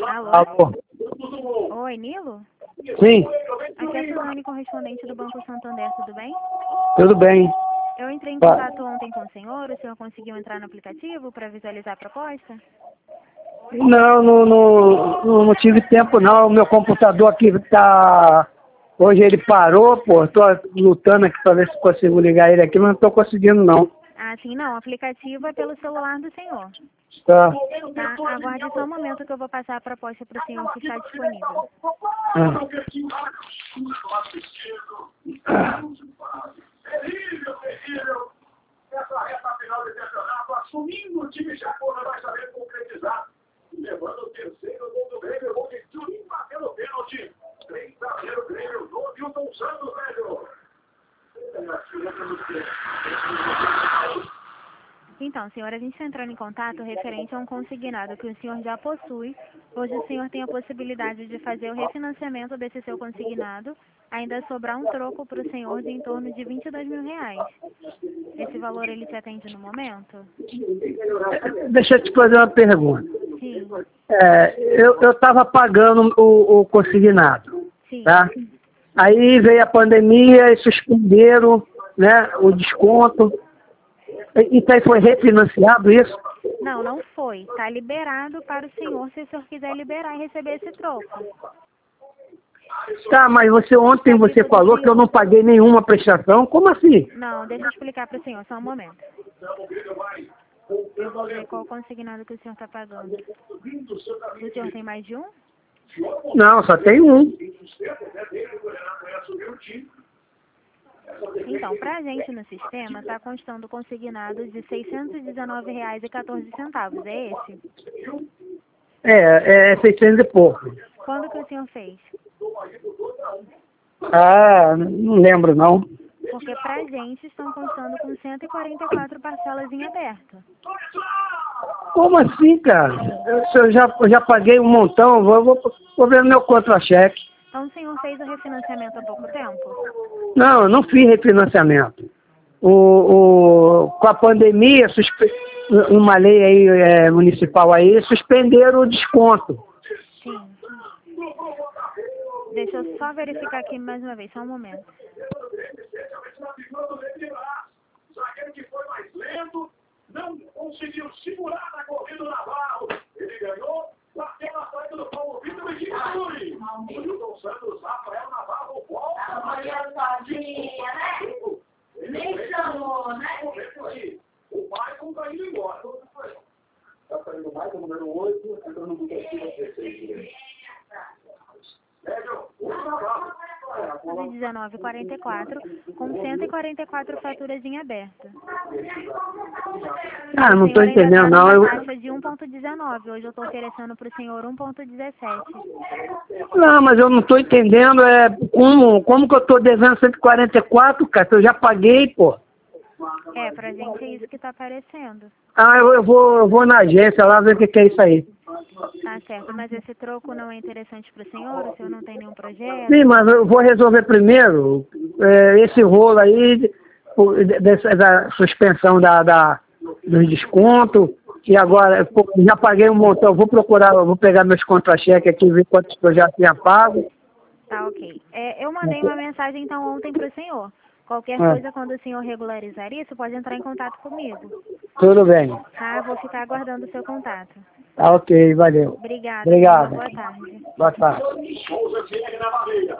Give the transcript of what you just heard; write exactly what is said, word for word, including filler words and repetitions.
Alô? Alô? Oi, Nilo? Sim, Aqui é a Suzane, correspondente do Banco Santander, tudo bem? tudo bem. Eu entrei em Tá. contato ontem com o senhor, o senhor conseguiu entrar no aplicativo para visualizar a proposta? Não, não, não, não tive tempo não. O meu computador aqui tá. Hoje ele parou, pô. Tô lutando aqui pra ver se consigo ligar ele aqui, mas não tô conseguindo não. Ah, sim, não, o aplicativo é pelo celular do senhor. Tá. Tá? Aguarde só um momento que eu vou passar a proposta para o senhor que está disponível. Ah. Terrível, terrível. Essa reta final de campeonato, assumindo o time Chacô, não vai saber concretizar. Levando o terceiro gol do Grêmio, gol de Turim, batendo o pênalti. três a zero Grêmio, do Nilton Santos, velho. Então, senhor, a gente está entrando em contato referente a um consignado que o senhor já possui. Hoje o senhor tem a possibilidade de fazer o refinanciamento desse seu consignado, ainda sobrar um troco para o senhor de em torno de vinte e dois mil reais. Esse valor ele te atende no momento? Deixa eu te fazer uma pergunta. Sim, É, eu eu estava pagando o, o consignado, sim. tá? Aí veio a pandemia e suspenderam, né, o desconto. E- Isso aí foi refinanciado, isso? Não, não foi. Está liberado para o senhor, se o senhor quiser liberar e receber esse troco. Tá, mas você ontem você falou que eu não paguei nenhuma prestação. Como assim? Não, deixa eu explicar para o senhor, só um momento. Eu vou ver qual consignado que o senhor está pagando. O senhor tem mais de um? Não, só tem um. Então, para a gente no sistema, está constando consignado de seiscentos e dezenove reais e quatorze centavos. É esse? É, é seiscentos e pouco. Quando que o senhor fez? Ah, não lembro não. Porque para a gente estão constando com cento e quarenta e quatro parcelas em aberto. Como assim, cara? Eu, eu já, eu já paguei um montão, vou, vou, vou ver no meu contra-cheque. Então, o senhor fez o refinanciamento há pouco tempo? Não, eu não fiz refinanciamento. O, o, com a pandemia, suspe, uma lei aí, é, municipal aí, suspenderam o desconto. Sim. Deixa eu só verificar aqui mais uma vez, só um momento. Zagueiro que foi mais lento, não conseguiu segurar na corrida do Navarro. Ele ganhou, bateu na saída do Paulo Vitor e Giganturi. O Nilton Santos, Rafael Navarro, volta. Amanhã sozinha, né? Nem chamou, né? O Maicon tá indo embora. Tá saindo o Maicon, número oito, entrando no dezesseis. Médio, o Navarro. dezenove e quarenta e quatro, com cento e quarenta e quatro faturas em aberto. Ah, não O estou senhor ainda entendendo tá não. numa Eu, taxa de um vírgula dezenove, hoje eu estou oferecendo para o senhor um vírgula dezessete. não, mas eu não estou entendendo é, como, como que eu estou devendo cento e quarenta e quatro, cara, que eu já paguei, pô. É, pra gente é isso que está aparecendo. Ah, eu, eu, vou, eu vou na agência lá ver o que, que é isso aí. Tá certo, mas esse troco não é interessante para o senhor? O senhor não tem nenhum projeto? Sim, mas eu vou resolver primeiro é, esse rolo aí o- dessa, da suspensão da, da, dos descontos. E agora, pô, já paguei um montão. Vou procurar, eu vou pegar meus contra-cheques aqui e ver quantos que eu já tinha pago. Tá, ok. É, eu mandei uma mensagem então ontem para o senhor. Qualquer É. coisa, quando o senhor regularizar isso, pode entrar em contato comigo. Tudo bem. Tá? Vou ficar aguardando o seu contato. Tá ok, valeu. Obrigada. Obrigado. Boa tarde. Boa tarde. Souza Thierry na barriga.